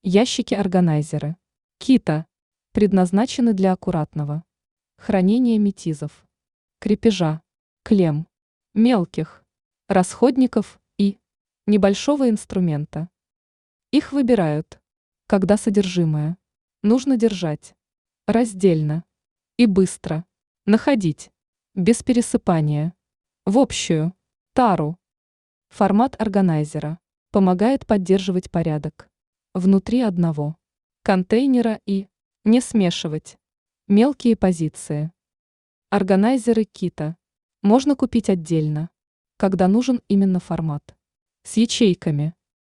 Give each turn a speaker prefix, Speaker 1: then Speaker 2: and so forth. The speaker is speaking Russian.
Speaker 1: Ящики-органайзеры. Кита. Предназначены для аккуратного хранения метизов, крепежа, клемм, мелких расходников и небольшого инструмента. Их выбирают, когда содержимое нужно держать раздельно и быстро находить, без пересыпания, в общую тару. Формат органайзера помогает поддерживать порядок внутри одного контейнера и не смешивать мелкие позиции. Органайзеры Кита можно купить отдельно, когда нужен именно формат с ячейками